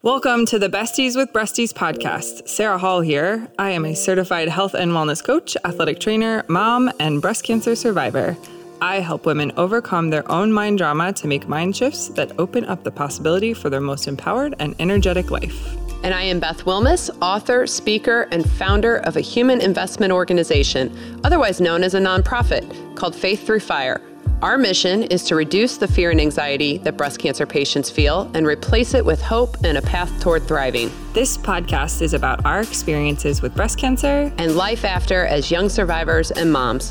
Welcome to the Besties with Breasties podcast. Sarah Hall here. I am a certified health and wellness coach, athletic trainer, mom, and breast cancer survivor. I help women overcome their own mind drama to make mind shifts that open up the possibility for their most empowered and energetic life. And I am Beth Wilmus, author, speaker, and founder of a human investment organization, otherwise known as a nonprofit, called Faith Through Fire. Our mission is to reduce the fear and anxiety that breast cancer patients feel and replace it with hope and a path toward thriving. This podcast is about our experiences with breast cancer and life after as young survivors and moms.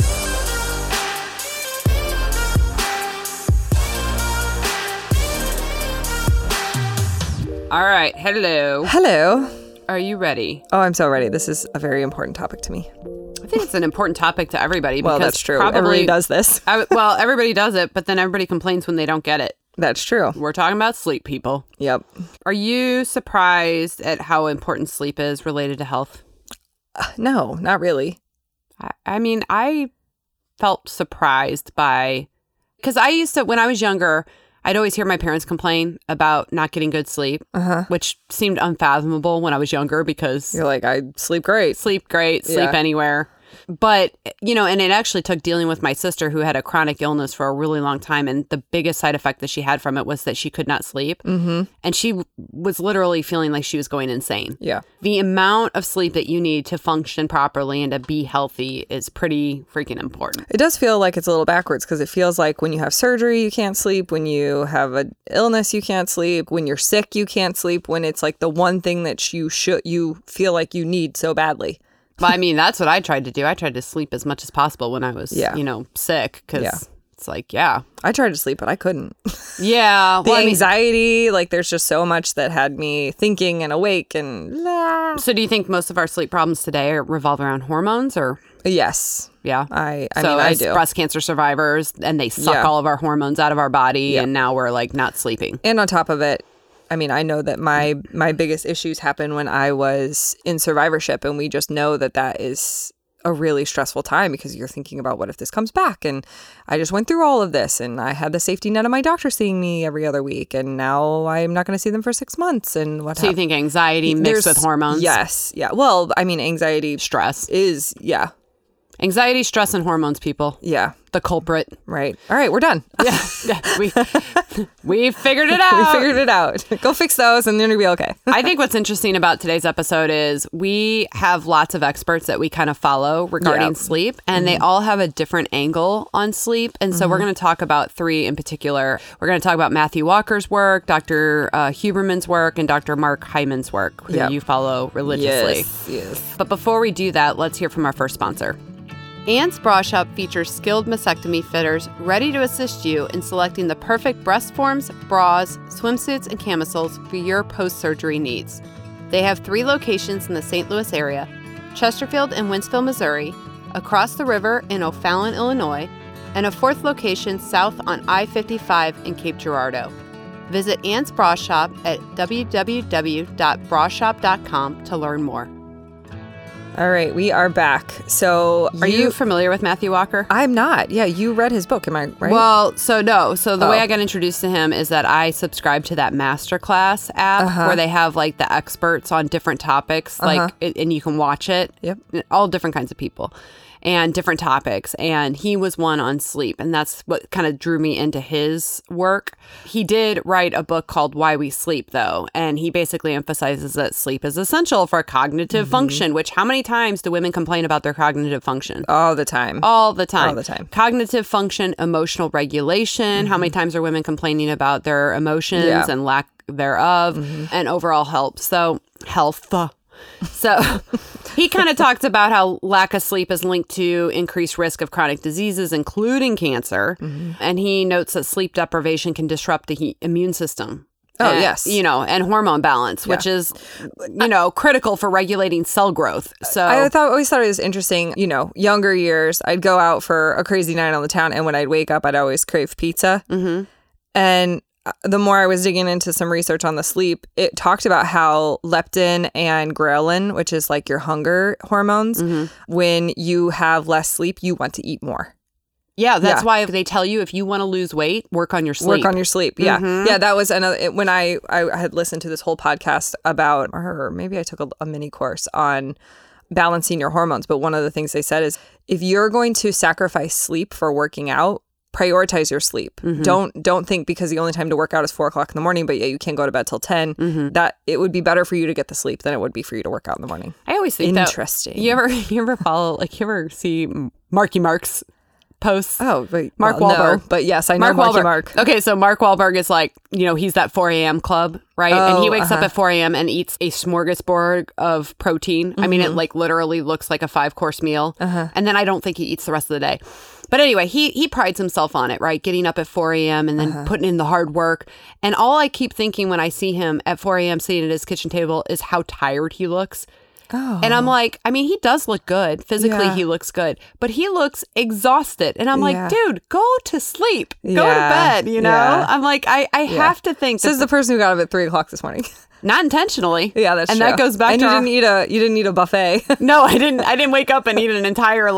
All right. Hello. Hello. Are you ready? Oh, I'm so ready. This is a very important topic to me. I think it's an important topic to everybody. Well, that's true. Everybody does this. Everybody does it, but then everybody complains when they don't get it. That's true. We're talking about sleep, people. Yep. Are you surprised at how important sleep is related to health? No, not really. I mean, I felt surprised because I used to, when I was younger, I'd always hear my parents complain about not getting good sleep, which seemed unfathomable when I was younger because... You're like, I sleep great. Sleep anywhere. But, and it actually took dealing with my sister who had a chronic illness for a really long time. And the biggest side effect that she had from it was that she could not sleep. Mm-hmm. And she was literally feeling like she was going insane. Yeah. The amount of sleep that you need to function properly and to be healthy is pretty freaking important. It does feel like it's a little backwards because it feels like when you have surgery, you can't sleep. When you have an illness, you can't sleep. When you're sick, you can't sleep. When it's like the one thing that you feel like you need so badly. Well, I mean, that's what I tried to do. I tried to sleep as much as possible when I was, sick because it's like, I tried to sleep, but I couldn't. Yeah. The anxiety, there's just so much that had me thinking and awake and blah. So do you think most of our sleep problems today revolve around hormones or? Yes. Yeah. I mean, I do. Breast cancer survivors and they suck all of our hormones out of our body and now we're not sleeping. And on top of it, I mean, I know that my biggest issues happened when I was in survivorship, and we just know that is a really stressful time because you're thinking about what if this comes back. And I just went through all of this, and I had the safety net of my doctor seeing me every other week, and now I'm not going to see them for 6 months. And what? So you think anxiety mixed with hormones? Yes. Yeah. Well, I mean, anxiety, stress is anxiety, stress, and hormones, people. Yeah. The culprit. Right. All right. We're done. Yeah. We figured it out. We figured it out. Go fix those and then you'll be okay. I think what's interesting about today's episode is we have lots of experts that we kind of follow regarding sleep, and they all have a different angle on sleep. And so we're going to talk about three in particular. We're going to talk about Matthew Walker's work, Dr. Huberman's work, and Dr. Mark Hyman's work, who you follow religiously. Yes. But before we do that, let's hear from our first sponsor. Ant's Bra Shop features skilled mastectomy fitters ready to assist you in selecting the perfect breast forms, bras, swimsuits, and camisoles for your post-surgery needs. They have 3 locations in the St. Louis area, Chesterfield and Wentzville, Missouri, across the river in O'Fallon, Illinois, and a 4th location south on I-55 in Cape Girardeau. Visit Ant's Bra Shop at www.brashop.com to learn more. All right, we are back. So are you familiar with Matthew Walker? I'm not. Yeah, you read his book, am I right? Well, so no. So the way I got introduced to him is that I subscribe to that Masterclass app where they have the experts on different topics, and you can watch it. Yep. All different kinds of people and different topics. And he was one on sleep. And that's what kind of drew me into his work. He did write a book called Why We Sleep, though. And he basically emphasizes that sleep is essential for cognitive function, which how many times do women complain about their cognitive function? All the time. All the time. All the time. Cognitive function, emotional regulation. How many times are women complaining about their emotions and lack thereof and overall health? So he kind of talks about how lack of sleep is linked to increased risk of chronic diseases, including cancer. And he notes that sleep deprivation can disrupt the immune system. Oh, yes. And hormone balance, which is, critical for regulating cell growth. So I always thought it was interesting, younger years, I'd go out for a crazy night on the town, and when I'd wake up, I'd always crave pizza. And the more I was digging into some research on the sleep, it talked about how leptin and ghrelin, which is your hunger hormones, when you have less sleep, you want to eat more. Yeah, that's why they tell you if you want to lose weight, work on your sleep. Work on your sleep. Yeah. Yeah, that was another, when I had listened to this whole podcast about, or maybe I took a mini course on balancing your hormones. But one of the things they said is if you're going to sacrifice sleep for working out, prioritize your sleep. Don't think because the only time to work out is 4 o'clock in the morning, but you can't go to bed till 10, that it would be better for you to get the sleep than it would be for you to work out in the morning. I always think interesting. You ever follow, like, you ever see Marky Mark's posts? Oh, wait. Mark Wahlberg. No, but yes, I know Marky Mark. Okay, so Mark Wahlberg is like, he's that 4 a.m. club, right? And he wakes up at 4 a.m. and eats a smorgasbord of protein. I mean, it like literally looks like a 5-course meal. And then I don't think he eats the rest of the day. But anyway, he prides himself on it, right? Getting up at 4 a.m. and then putting in the hard work. And all I keep thinking when I see him at 4 a.m. sitting at his kitchen table is how tired he looks. Oh. And I'm like, I mean, he does look good. Physically, he looks good. But he looks exhausted. And I'm like, dude, go to sleep. Go to bed, I'm like, I have to think. This is the person who got up at 3 o'clock this morning. Not intentionally. Yeah, that's and true. That goes back and to you didn't eat a buffet. No, I didn't wake up and eat an entire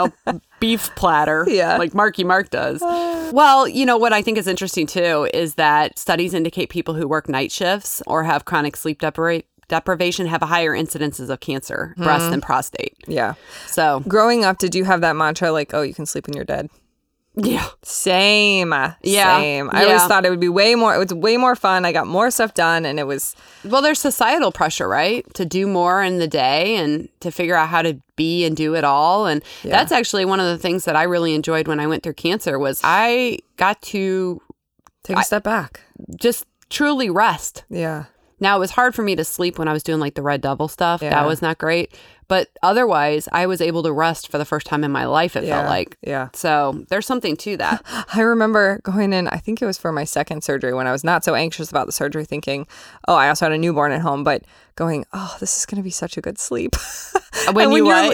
beef platter like Marky Mark does. Well, what I think is interesting too is that studies indicate people who work night shifts or have chronic sleep deprivation have a higher incidences of cancer, breast and prostate. Yeah. So growing up, did you have that mantra like, oh, you can sleep when you're dead? Yeah. Same. I always thought it would be way more fun. I got more stuff done and it was... Well, there's societal pressure, right? To do more in the day and to figure out how to be and do it all. And that's actually one of the things that I really enjoyed when I went through cancer was I got to... Take a step back. Just truly rest. Yeah. Now, it was hard for me to sleep when I was doing like the Red Devil stuff. Yeah. That was not great. But otherwise, I was able to rest for the first time in my life, it felt like. Yeah. So there's something to that. I remember going in, I think it was for my second surgery when I was not so anxious about the surgery thinking, oh, I also had a newborn at home, but going, oh, this is going to be such a good sleep. When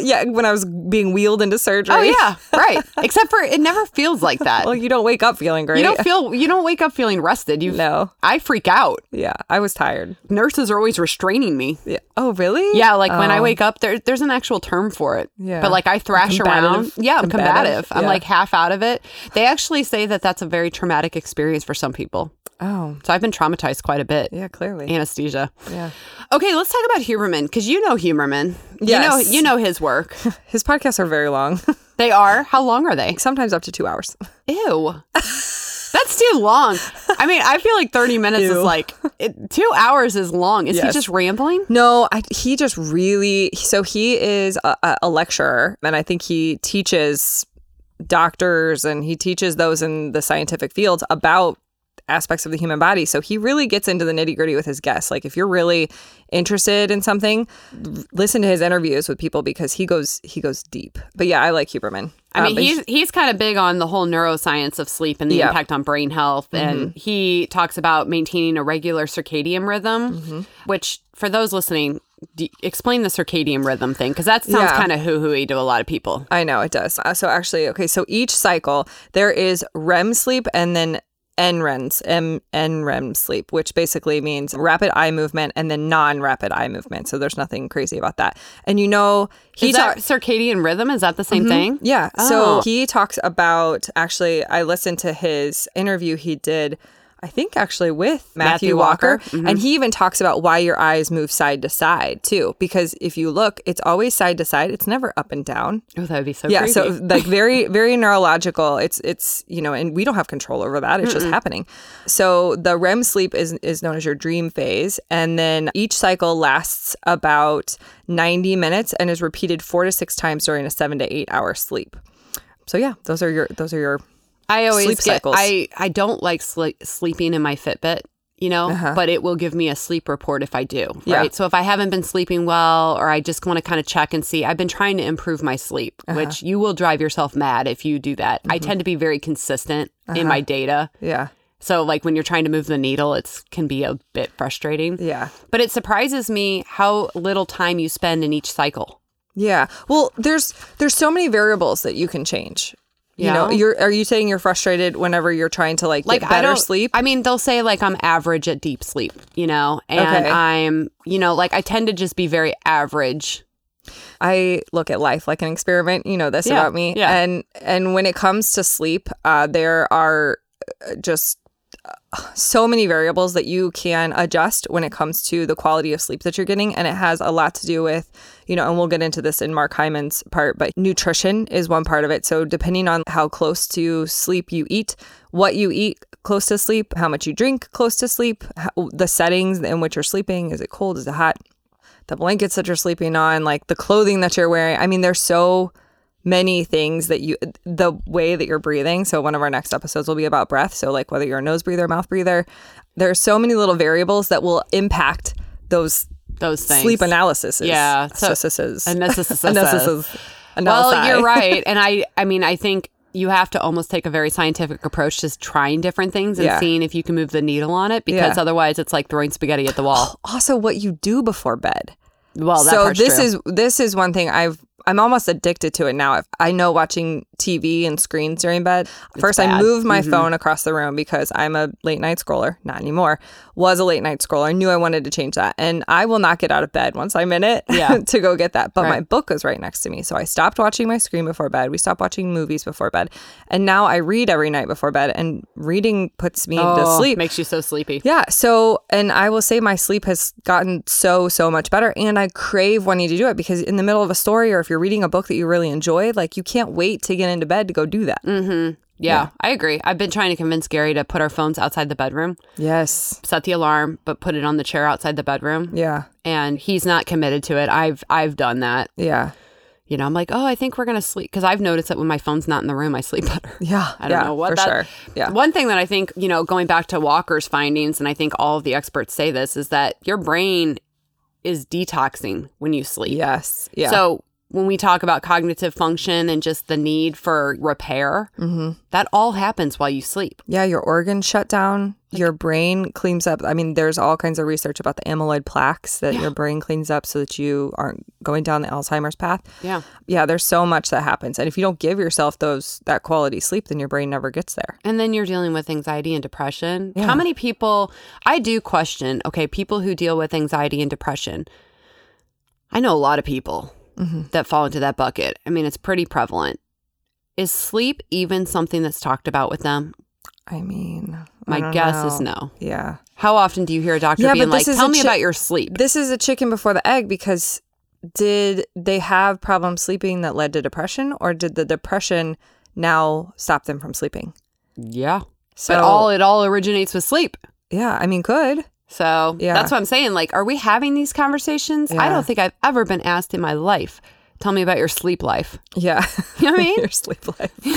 I was being wheeled into surgery. Oh, yeah. Right. Except for it never feels like that. Well, you don't wake up feeling great. You don't wake up feeling rested. No. I freak out. Yeah. I was tired. Nurses are always restraining me. Yeah. Oh, really? Yeah. Like when I wake up, there's an actual term for it. Yeah. But like I thrash around. Yeah. I'm combative. Yeah. I'm like half out of it. They actually say that that's a very traumatic experience for some people. Oh. So I've been traumatized quite a bit. Yeah, clearly. Anesthesia. Yeah. Okay, let's talk about Huberman, because you know Huberman. Yes. You know his work. His podcasts are very long. They are? How long are they? Sometimes up to 2 hours. Ew. That's too long. I mean, I feel like 30 minutes is like, 2 hours is long. Is he just rambling? No, he just really, so he is a lecturer, and I think he teaches doctors and he teaches those in the scientific fields about aspects of the human body. So he really gets into the nitty gritty with his guests. Like if you're really interested in something, listen to his interviews with people because he goes deep. But yeah, I like Huberman. I mean, he's kind of big on the whole neuroscience of sleep and the impact on brain health. And he talks about maintaining a regular circadian rhythm, which for those listening, explain the circadian rhythm thing, because that sounds kind of hoo-hooey to a lot of people. I know it does. So actually, okay, so each cycle, there is REM sleep and then NREM sleep, which basically means rapid eye movement and then non-rapid eye movement. So there's nothing crazy about that. And is that circadian rhythm? Is that the same thing? Yeah. Oh. So he talks about, actually, I listened to his interview he did, I think actually with Matthew Walker. And he even talks about why your eyes move side to side too. Because if you look, it's always side to side. It's never up and down. Oh, that would be so crazy. So like very, very neurological. It's and we don't have control over that. It's just happening. So the REM sleep is known as your dream phase. And then each cycle lasts about 90 minutes and is repeated 4 to 6 times during a 7 to 8 hour sleep. So yeah, those are your I always sleep cycles. I don't like sleeping in my Fitbit, but it will give me a sleep report if I do, right? Yeah. So if I haven't been sleeping well, or I just want to kind of check and see, I've been trying to improve my sleep, which you will drive yourself mad if you do that. I tend to be very consistent in my data. Yeah. So like when you're trying to move the needle, it can be a bit frustrating. Yeah. But it surprises me how little time you spend in each cycle. Yeah. Well, there's so many variables that you can change. Yeah. Are you saying you're frustrated whenever you're trying to get better sleep? I mean, they'll say like I'm average at deep sleep, and I'm, I tend to just be very average I look at life like an experiment. You know this about me. Yeah. And when it comes to sleep, there are just so many variables that you can adjust when it comes to the quality of sleep that you're getting. And it has a lot to do with, and we'll get into this in Mark Hyman's part, but nutrition is one part of it. So depending on how close to sleep you eat, what you eat close to sleep, how much you drink close to sleep, the settings in which you're sleeping, is it cold, is it hot, the blankets that you're sleeping on, like the clothing that you're wearing. I mean, there's so many things that the way that you're breathing. So one of our next episodes will be about breath. So like whether you're a nose breather, mouth breather, there's so many little variables that will impact those things. Sleep analysis. Yeah. Well, you're right. And I mean, I think you have to almost take a very scientific approach to trying different things and seeing if you can move the needle on it, because otherwise it's like throwing spaghetti at the wall. Also, what you do before bed. Well, this is one thing I'm almost addicted to it now. I know watching TV and screens during bed. First, I moved my phone across the room because I'm a late night scroller. Not anymore. Was a late night scroller. I knew I wanted to change that. And I will not get out of bed once I'm in it to go get that. But my book is right next to me. So I stopped watching my screen before bed. We stopped watching movies before bed. And now I read every night before bed. And reading puts me to sleep. Makes you so sleepy. Yeah. So, and I will say my sleep has gotten so much better. And I crave wanting to do it because in the middle of a story, or if you're reading a book that you really enjoy, like you can't wait to get into bed to go do that. Mm-hmm. Yeah, I agree. I've been trying to convince Gary to put our phones outside the bedroom. Yes. Set the alarm, but put it on the chair outside the bedroom. Yeah. And he's not committed to it. I've done that. Yeah. I'm like, I think we're going to sleep. Because I've noticed that when my phone's not in the room, I sleep better. Yeah. I don't know what for sure. Yeah. One thing that I think, going back to Walker's findings, and I think all of the experts say this, is that your brain is detoxing when you sleep. Yes. Yeah. So when we talk about cognitive function and just the need for repair, that all happens while you sleep. Yeah, your organs shut down, your brain cleans up. I mean, there's all kinds of research about the amyloid plaques that your brain cleans up so that you aren't going down the Alzheimer's path. Yeah. Yeah, there's so much that happens. And if you don't give yourself that quality sleep, then your brain never gets there. And then you're dealing with anxiety and depression. Yeah. How many people, I do question, people who deal with anxiety and depression. I know a lot of people that fall into that bucket. I mean, it's pretty prevalent. Is sleep even something that's talked about with them? I mean, my guess is no. Yeah. How often do you hear a doctor being like, tell me about your sleep? This is a chicken before the egg, because did they have problems sleeping that led to depression, or did the depression now stop them from sleeping? Yeah. So it all originates with sleep. Yeah. I mean, good. So that's what I'm saying. Like, are we having these conversations? Yeah. I don't think I've ever been asked in my life, tell me about your sleep life. Yeah. You know what I mean? Your sleep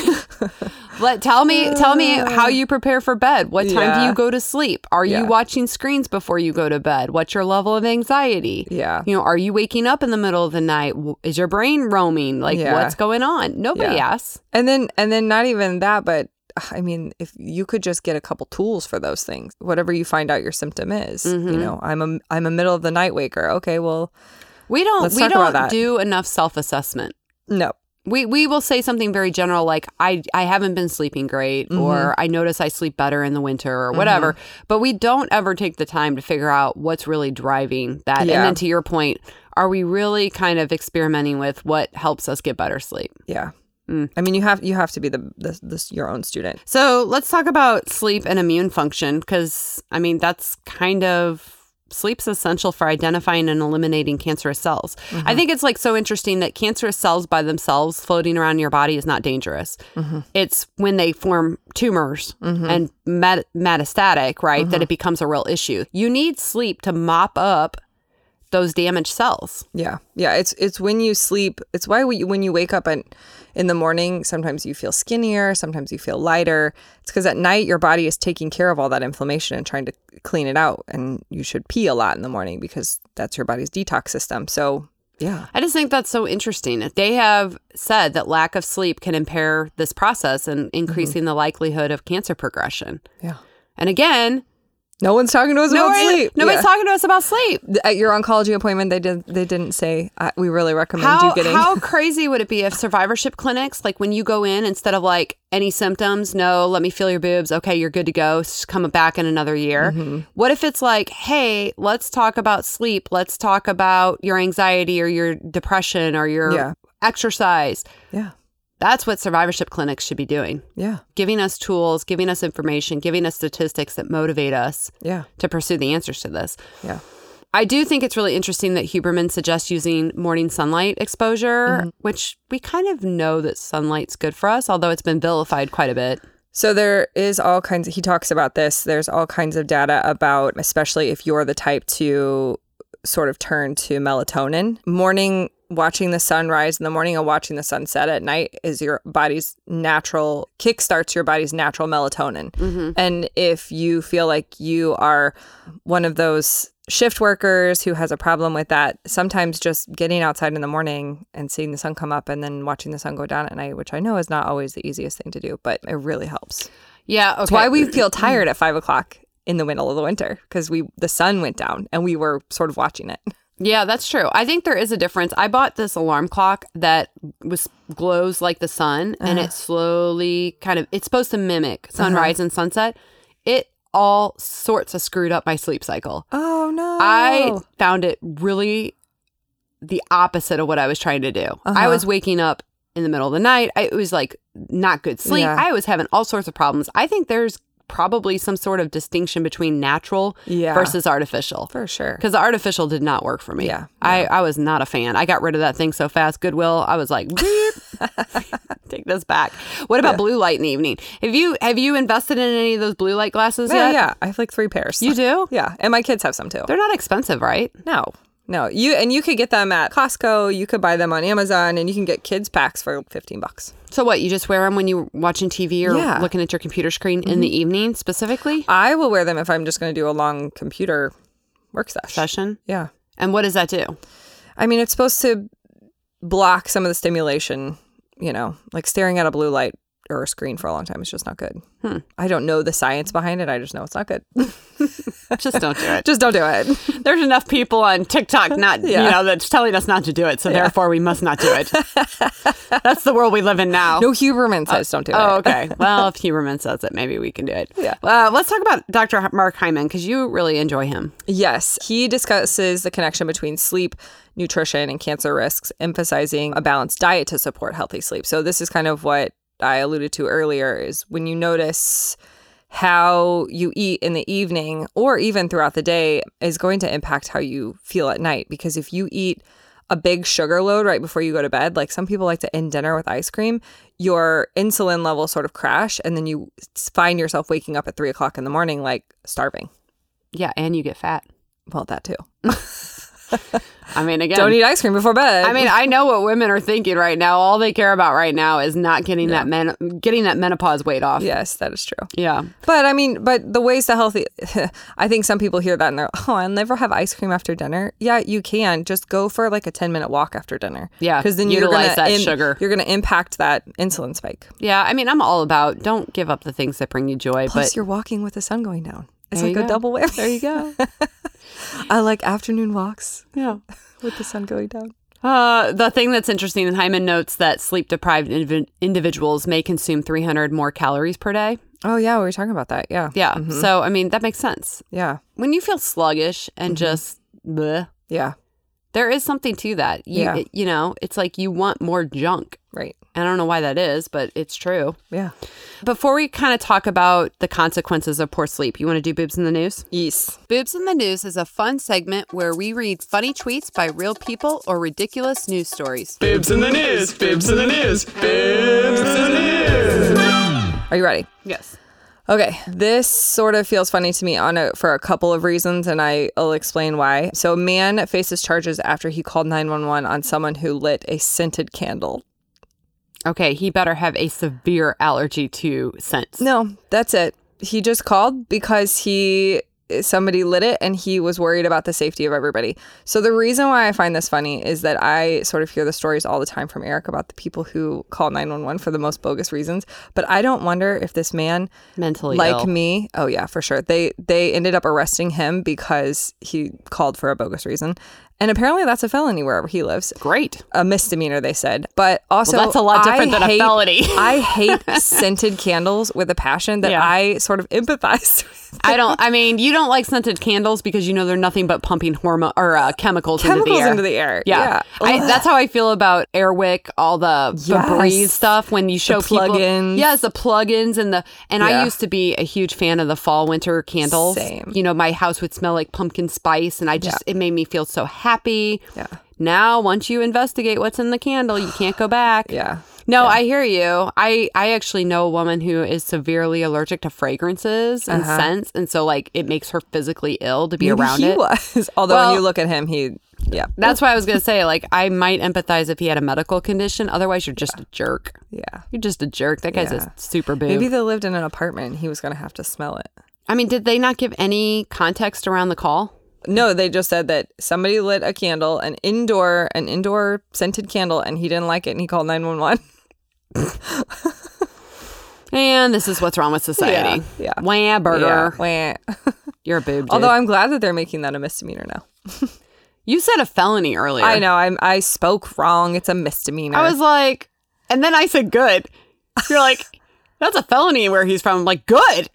life. Tell me how you prepare for bed. What time do you go to sleep? Are you watching screens before you go to bed? What's your level of anxiety? Yeah. Are you waking up in the middle of the night? Is your brain roaming? Like, what's going on? Nobody asks. And then not even that, but I mean, if you could just get a couple tools for those things, whatever you find out your symptom is, I'm a middle of the night waker. Okay, well, we don't do enough self-assessment. No. We will say something very general like, I haven't been sleeping great, or I notice I sleep better in the winter, or whatever. But we don't ever take the time to figure out what's really driving that. Yeah. And then to your point, are we really kind of experimenting with what helps us get better sleep? Yeah. I mean, you have to be your own student. So let's talk about sleep and immune function, because, I mean, that's kind of... Sleep's essential for identifying and eliminating cancerous cells. I think it's like so interesting that cancerous cells by themselves floating around your body is not dangerous. It's when they form tumors and metastatic, right, that it becomes a real issue. You need sleep to mop up those damaged cells. Yeah. Yeah. It's when you sleep. It's why when you wake up in the morning, sometimes you feel skinnier, sometimes you feel lighter. It's because at night your body is taking care of all that inflammation and trying to clean it out. And you should pee a lot in the morning because that's your body's detox system. So yeah. I just think that's so interesting. They have said that lack of sleep can impair this process and increasing the likelihood of cancer progression. Yeah. And again, No one's talking to us about sleep. Nobody's talking to us about sleep. At your oncology appointment, they didn't say, we really recommend you getting... How crazy would it be if survivorship clinics, like when you go in, instead of like any symptoms, no, let me feel your boobs, okay, you're good to go, come back in another year. What if it's like, hey, let's talk about sleep. Let's talk about your anxiety or your depression or your exercise. Yeah. That's what survivorship clinics should be doing. Yeah. Giving us tools, giving us information, giving us statistics that motivate us to pursue the answers to this. Yeah. I do think it's really interesting that Huberman suggests using morning sunlight exposure, which we kind of know that sunlight's good for us, although it's been vilified quite a bit. So there is all kinds of, he talks about this, there's all kinds of data about, especially if you're the type to sort of turn to melatonin, watching the sun rise in the morning and watching the sun set at night is your body's natural, kickstarts your body's natural melatonin. And if you feel like you are one of those shift workers who has a problem with that, sometimes just getting outside in the morning and seeing the sun come up and then watching the sun go down at night, which I know is not always the easiest thing to do, but it really helps. Yeah, okay. That's why we feel tired at 5 o'clock in the middle of the winter, because the sun went down and we were sort of watching it. Yeah, that's true. I think there is a difference. I bought this alarm clock that glows like the sun, and it slowly it's supposed to mimic sunrise and sunset. It all sorts of screwed up my sleep cycle. Oh, no. I found it really the opposite of what I was trying to do. I was waking up in the middle of the night. It was like not good sleep. Yeah. I was having all sorts of problems. I think there's probably some sort of distinction between natural versus artificial. For sure. Because the artificial did not work for me. Yeah. I was not a fan. I got rid of that thing so fast. Goodwill, I was like, beep. Take this back. What about blue light in the evening? Have you invested in any of those blue light glasses yet? Yeah. I have like 3 pairs. You do? Yeah. And my kids have some too. They're not expensive, right? No. You could get them at Costco. You could buy them on Amazon, and you can get kids packs for $15. So what? You just wear them when you're watching TV or looking at your computer screen in the evening specifically? I will wear them if I'm just going to do a long computer work session. Yeah. And what does that do? I mean, it's supposed to block some of the stimulation, like staring at a blue light or a screen for a long time is just not good. I don't know the science behind it. I just know it's not good. Just don't do it. Just don't do it. There's enough people on TikTok that's telling us not to do it, so therefore we must not do it. That's the world we live in now. No, Huberman says don't do it. Oh, okay. Well, if Huberman says it, maybe we can do it. Yeah. Let's talk about Dr. Mark Hyman, because you really enjoy him. Yes. He discusses the connection between sleep, nutrition, and cancer risks, emphasizing a balanced diet to support healthy sleep. So this is kind of what I alluded to earlier, is when you notice how you eat in the evening or even throughout the day is going to impact how you feel at night. Because if you eat a big sugar load right before you go to bed, like some people like to end dinner with ice cream, your insulin levels sort of crash, and then you find yourself waking up at 3 o'clock in the morning like starving. Yeah, and you get fat. Well, that too. I mean, again, don't eat ice cream before bed. I mean, I know what women are thinking right now. All they care about right now is not getting that menopause weight off. Yes, that is true. Yeah. But I mean, the ways to healthy, I think some people hear that and they're, I'll never have ice cream after dinner. Yeah, you can. Just go for like a 10-minute walk after dinner. Yeah. Because then utilize that sugar. You're going to impact that insulin spike. Yeah. I mean, I'm all about don't give up the things that bring you joy. Plus, you're walking with the sun going down. It's like a double whammy. There you go. I like afternoon walks. Yeah. With the sun going down. The thing that's interesting, and Hyman notes that sleep-deprived individuals may consume 300 more calories per day. Oh, yeah. We were talking about that. Yeah. Yeah. Mm-hmm. So, I mean, that makes sense. Yeah. When you feel sluggish and just bleh, yeah, there is something to that. It's like you want more junk. Right. I don't know why that is, but it's true. Yeah. Before we kind of talk about the consequences of poor sleep, you want to do Boobs in the News? Yes. Boobs in the News is a fun segment where we read funny tweets by real people or ridiculous news stories. Boobs in the News, Boobs in the News, Boobs in the News. Are you ready? Yes. Okay, this sort of feels funny to me for a couple of reasons, and I'll explain why. So a man faces charges after he called 911 on someone who lit a scented candle. Okay, he better have a severe allergy to scents. No, that's it. He just called because he somebody lit it and he was worried about the safety of everybody. So the reason why I find this funny is that I sort of hear the stories all the time from Eric about the people who call 911 for the most bogus reasons. But I don't wonder if this man, mentally like ill. me, oh yeah, for sure. They ended up arresting him because he called for a bogus reason. And apparently that's a felony wherever he lives. Great. A misdemeanor, they said. But also, Well, that's a lot different than a felony. I hate scented candles with a passion that I sort of empathize with. You don't like scented candles because you know they're nothing but pumping hormone or chemicals into the air. Yeah. That's how I feel about Airwick, all the Febreze stuff when you show people. Plugins. Yes, the plugins and I used to be a huge fan of the fall winter candles. Same. You know, my house would smell like pumpkin spice and it made me feel so happy. Yeah. Now, once you investigate what's in the candle, you can't go back. Yeah. No, I hear you. I actually know a woman who is severely allergic to fragrances and scents. And so, like, it makes her physically ill to be around it. He was. Although when you look at him, That's why I was going to say, like, I might empathize if he had a medical condition. Otherwise, you're just a jerk. Yeah. You're just a jerk. That guy's a super boob. Maybe they lived in an apartment and he was going to have to smell it. I mean, did they not give any context around the call? No, they just said that somebody lit a candle, an indoor scented candle, and he didn't like it and he called 911. And this is what's wrong with society. Yeah. Wah, burger. Yeah. You're a boob, dude. Although I'm glad that they're making that a misdemeanor now. You said a felony earlier. I know. I spoke wrong. It's a misdemeanor. I was like, and then I said good. You're like, that's a felony where he's from. I'm like, good.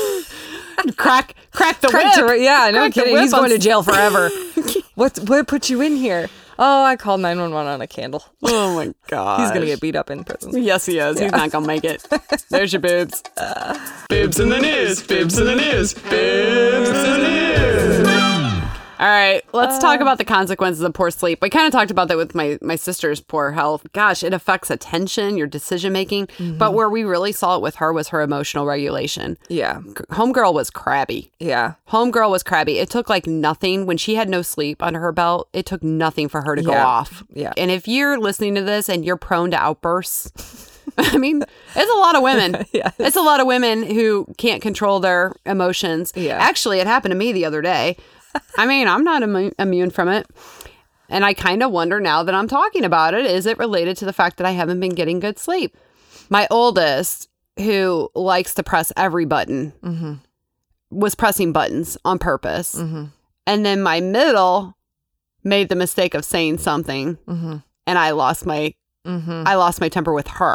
Crack the whip. Yeah, no Crack the kidding. whip He's on going to jail forever. What put you in here? Oh, I called 911 on a candle. Oh my god. He's going to get beat up in prison. Yes, he is. He's not going to make it. There's your boobs. Bibs in the news. Bibs in the news. Bibs in the news. All right, let's talk about the consequences of poor sleep. I kind of talked about that with my sister's poor health. Gosh, it affects attention, your decision making. But where we really saw it with her was her emotional regulation. Yeah. Homegirl was crabby. Yeah. Homegirl was crabby. It took like nothing. When she had no sleep under her belt, it took nothing for her to go off. Yeah. And if you're listening to this and you're prone to outbursts, I mean, it's a lot of women. Yes. It's a lot of women who can't control their emotions. Yeah. Actually, it happened to me the other day. I mean, I'm not immune from it. And I kind of wonder now that I'm talking about it, is it related to the fact that I haven't been getting good sleep? My oldest, who likes to press every button, was pressing buttons on purpose. And then my middle made the mistake of saying something, and I lost my temper with her.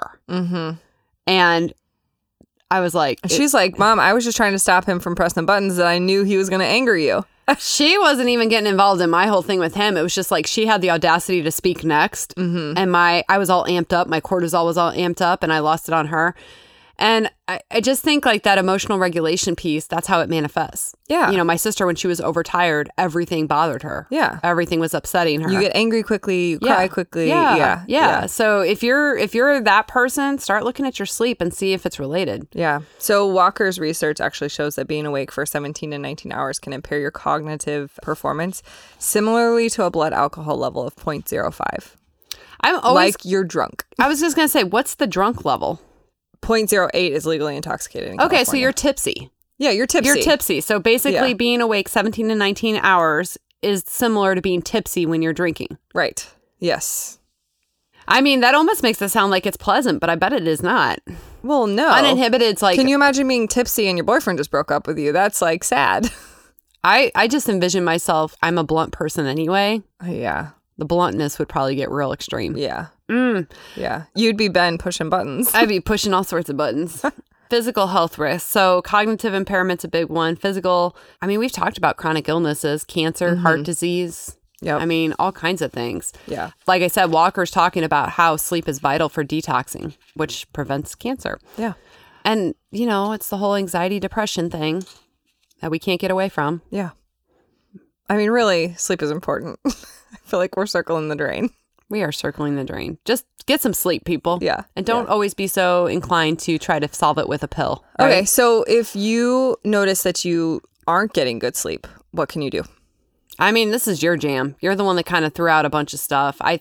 And I was like... She's like, Mom, I was just trying to stop him from pressing buttons that I knew he was going to anger you. She wasn't even getting involved in my whole thing with him. It was just like she had the audacity to speak next. And I was all amped up. My cortisol was all amped up and I lost it on her. And I just think like that emotional regulation piece, that's how it manifests. Yeah. You know, my sister, when she was overtired, everything bothered her. Yeah. Everything was upsetting her. You get angry quickly, you cry quickly. Yeah. So if you're that person, start looking at your sleep and see if it's related. Yeah. So Walker's research actually shows that being awake for 17 to 19 hours can impair your cognitive performance, similarly to a blood alcohol level of 0.05. I'm always like you're drunk. I was just going to say, what's the drunk level? 0.08 is legally intoxicated in Okay, California. so you're tipsy. Yeah, you're tipsy. You're tipsy. So basically being awake 17 to 19 hours is similar to being tipsy when you're drinking. Right. Yes. I mean, that almost makes it sound like it's pleasant, but I bet it is not. Well, no. Uninhibited's like... Can you imagine being tipsy and your boyfriend just broke up with you? That's like sad. I just envision myself, I'm a blunt person anyway. Yeah. The bluntness would probably get real extreme. Yeah. Yeah. You'd be Ben pushing buttons. I'd be pushing all sorts of buttons. Physical health risks. So cognitive impairment's a big one. Physical, I mean, we've talked about chronic illnesses, cancer, heart disease. Yep. I mean, all kinds of things. Yeah. Like I said, Walker's talking about how sleep is vital for detoxing, which prevents cancer. Yeah. And, you know, it's the whole anxiety, depression thing that we can't get away from. Yeah. I mean, really, sleep is important. I feel like we're circling the drain. We are circling the drain. Just get some sleep, people. Yeah. And don't always be so inclined to try to solve it with a pill. Right? Okay, so if you notice that you aren't getting good sleep, what can you do? I mean, this is your jam. You're the one that kind of threw out a bunch of stuff. I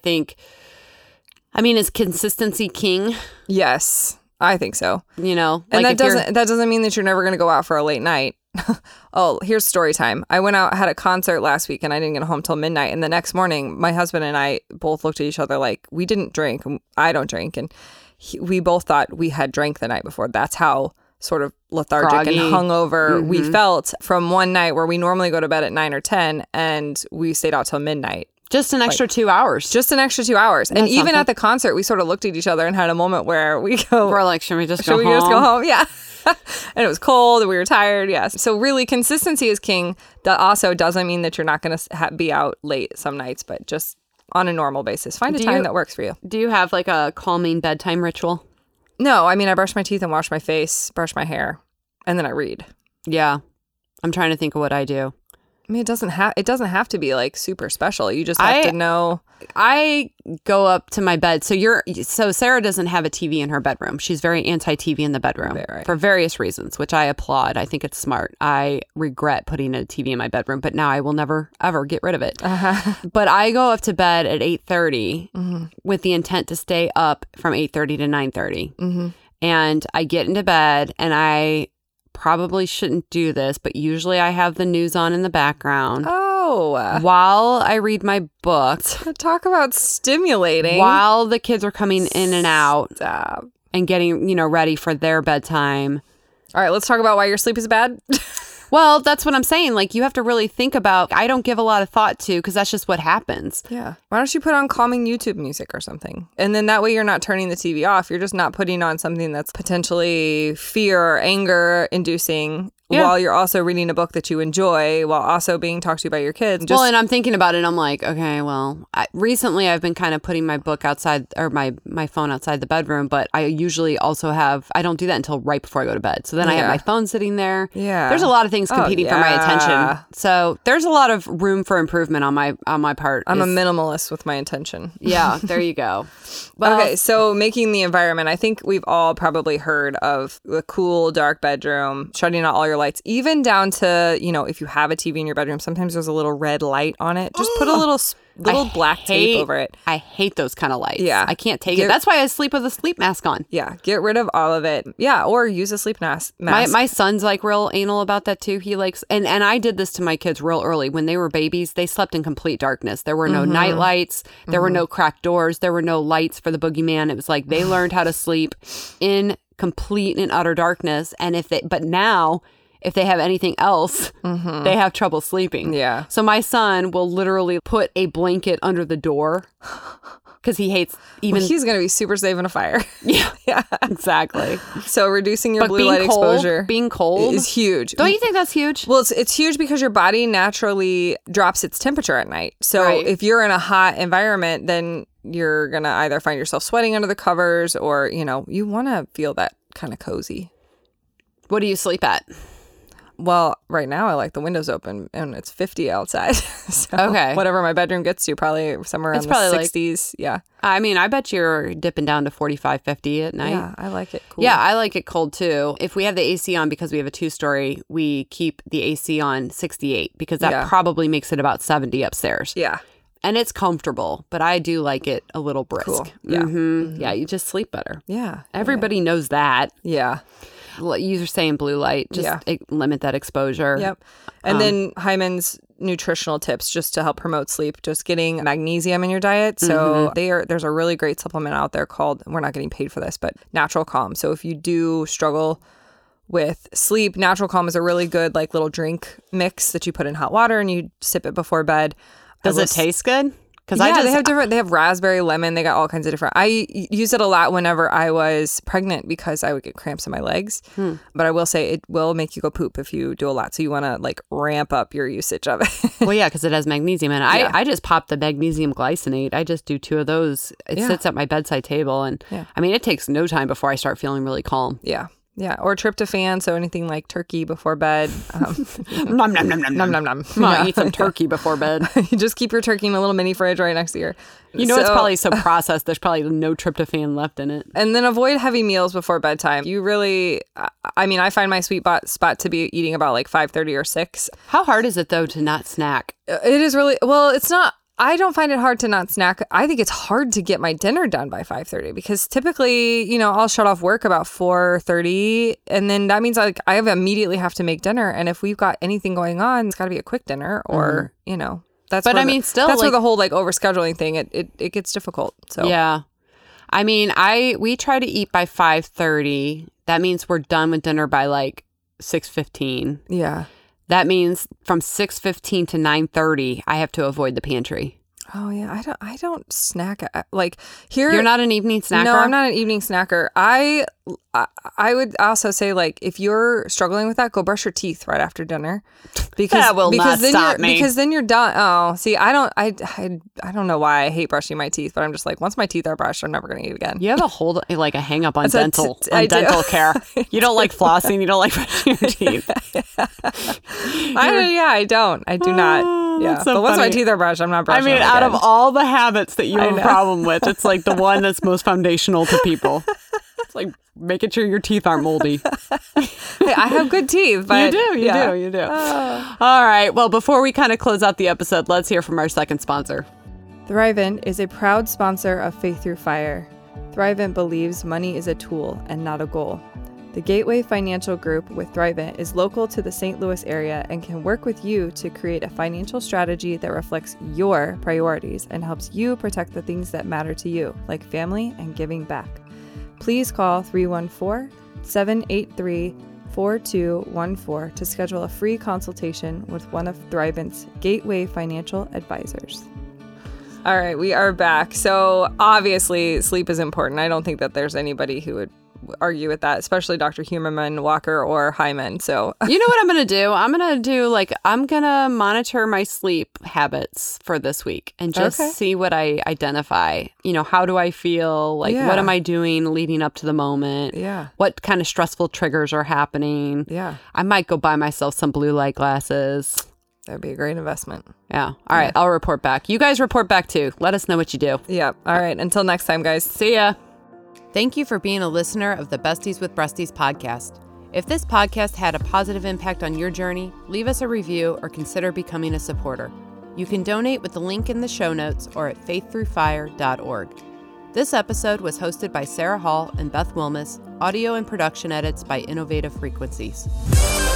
mean, is consistency king? Yes, I think so. You know? And like that doesn't mean that you're never going to go out for a late night. Oh, here's story time. I went out, had a concert last week, and I didn't get home till midnight. And the next morning, my husband and I both looked at each other like, we didn't drink. I don't drink. And we both thought we had drank the night before. That's how sort of lethargic Groggy. and hungover we felt from one night where we normally go to bed at 9 or 10, and we stayed out till midnight. Just an extra 2 hours. Just an extra 2 hours. And even at the concert, we sort of looked at each other and had a moment where we go, We're like, should we just should we just go home? Yeah. And it was cold and we were tired. Yes. So really consistency is king. That also doesn't mean that you're not going to be out late some nights, but just on a normal basis. Find a time that works for you. Do you have like a calming bedtime ritual? No, I mean, I brush my teeth and wash my face, brush my hair, and then I read. Yeah. I'm trying to think of what I do. I mean, it doesn't have to be like super special. You just have to know. I go up to my bed. So Sarah doesn't have a TV in her bedroom. She's very anti-TV in the bedroom for various reasons, which I applaud. I think it's smart. I regret putting a TV in my bedroom, but now I will never, ever get rid of it. But I go up to bed at 8:30 with the intent to stay up from 8:30 to 9:30. And I get into bed and I probably shouldn't do this, but usually I have the news on in the background. Oh. While I read my book. Talk about stimulating. While the kids are coming in and out. Stop. And getting, ready for their bedtime. All right, let's talk about why your sleep is bad. Well, that's what I'm saying. Like, you have to really think about, I don't give a lot of thought to, because that's just what happens. Yeah. Why don't you put on calming YouTube music or something? And then that way you're not turning the TV off. You're just not putting on something that's potentially fear or anger inducing while you're also reading a book that you enjoy, while also being talked to by your kids. Well, and I'm thinking about it. I'm like, okay, well, recently I've been kind of putting my book outside, or my phone outside the bedroom, but I usually also I don't do that until right before I go to bed. So then I have my phone sitting there. Yeah. There's a lot of things competing for my attention. So there's a lot of room for improvement on my part. I'm a minimalist with my intention. Yeah, there you go. Well, okay, so making the environment, I think we've all probably heard of the cool, dark bedroom, shutting out all your lights, even down to, if you have a TV in your bedroom, sometimes there's a little red light on it. Just put a little black tape over it. I hate those kind of lights. Yeah. I can't take it. That's why I sleep with a sleep mask on. Yeah, get rid of all of it. Yeah, or use a sleep mask. My son's like real anal about that too. He likes, and I did this to my kids real early. When they were babies, they slept in complete darkness. There were no night lights. There were no cracked doors. There were no lights for the boogeyman. It was like they learned how to sleep in complete and utter darkness. And but now, if they have anything else, they have trouble sleeping. Yeah. So my son will literally put a blanket under the door because he hates even... Well, he's going to be super safe in a fire. Yeah, exactly. So reducing your blue light exposure. Being cold is huge. Don't you think that's huge? Well, it's huge because your body naturally drops its temperature at night. So if you're in a hot environment, then you're going to either find yourself sweating under the covers or, you want to feel that kind of cozy. What do you sleep at? Well, right now I like the windows open and it's 50 outside. So okay. Whatever my bedroom gets to, probably somewhere around the 60s. Yeah. I mean, I bet you're dipping down to 45, 50 at night. Yeah, I like it cool. Yeah, I like it cold too. If we have the AC on because we have a 2-story, we keep the AC on 68 because that probably makes it about 70 upstairs. Yeah. And it's comfortable, but I do like it a little brisk. Cool. Yeah. Yeah, you just sleep better. Yeah. Everybody knows that. Yeah. You're saying blue light, just limit that exposure. Yep. And then Hyman's nutritional tips just to help promote sleep, just getting magnesium in your diet. So there's a really great supplement out there called, we're not getting paid for this, but Natural Calm. So if you do struggle with sleep, Natural Calm is a really good little drink mix that you put in hot water and you sip it before bed. Does it taste good? Because they have raspberry, lemon. They got all kinds of different. I used it a lot whenever I was pregnant because I would get cramps in my legs. But I will say it will make you go poop if you do a lot. So you want to ramp up your usage of it. Well, yeah, because it has magnesium in it. I just pop the magnesium glycinate. I just do 2 of those. It sits at my bedside table. And I mean, it takes no time before I start feeling really calm. Yeah. Yeah, or tryptophan, so anything like turkey before bed. Nom, nom, nom, nom, nom, nom, nom. Eat some turkey before bed. You just keep your turkey in a little mini fridge right next to you. It's probably so processed, there's probably no tryptophan left in it. And then avoid heavy meals before bedtime. You really, I find my sweet spot to be eating about 5:30 or 6. How hard is it, though, to not snack? It is really, well, it's not I don't find it hard to not snack. I think it's hard to get my dinner done by 5:30 because typically, I'll shut off work about 4:30, and then that means I immediately have to make dinner. And if we've got anything going on, it's got to be a quick dinner, or that's. But that's where the whole overscheduling thing it gets difficult. So yeah, we try to eat by 5:30. That means we're done with dinner by 6:15. Yeah. That means from 6:15 to 9:30, I have to avoid the pantry. Oh yeah, I don't snack here. You're not an evening snacker? No, I'm not an evening snacker. I would also say if you're struggling with that, go brush your teeth right after dinner, because that will not stop me. Because then you're done. Oh, see, I don't know why I hate brushing my teeth, but I'm just once my teeth are brushed, I'm never going to eat again. You have a hang up on dental care. You don't like flossing. You don't like brushing your teeth. I don't. I do not. Yeah, so but once funny. my teeth are brushed, I'm not brushing. I mean, them out again. of all the habits that you have a problem with, it's the one that's most foundational to people. It's making sure your teeth aren't moldy. Hey, I have good teeth, but you do. All right. Well, before we kind of close out the episode, let's hear from our second sponsor. Thrivent is a proud sponsor of Faith Through Fire. Thrivent believes money is a tool and not a goal. The Gateway Financial Group with Thrivent is local to the St. Louis area and can work with you to create a financial strategy that reflects your priorities and helps you protect the things that matter to you, like family and giving back. Please call 314-783-4214 to schedule a free consultation with one of Thrivent's Gateway Financial Advisors. All right, we are back. So obviously sleep is important. I don't think that there's anybody who would argue with that, especially Dr. Humerman, Walker, or Hyman. So you know what I'm going to do? I'm going to monitor my sleep habits for this week and just see what I identify. How do I feel? What am I doing leading up to the moment? Yeah. What kind of stressful triggers are happening? Yeah. I might go buy myself some blue light glasses. That'd be a great investment. Yeah. All right. I'll report back. You guys report back too. Let us know what you do. Yeah. All right. Until next time, guys. See ya. Thank you for being a listener of the Besties with Breasties podcast. If this podcast had a positive impact on your journey, leave us a review or consider becoming a supporter. You can donate with the link in the show notes or at faiththroughfire.org. This episode was hosted by Sarah Hall and Beth Wilmus, audio and production edits by Innovative Frequencies.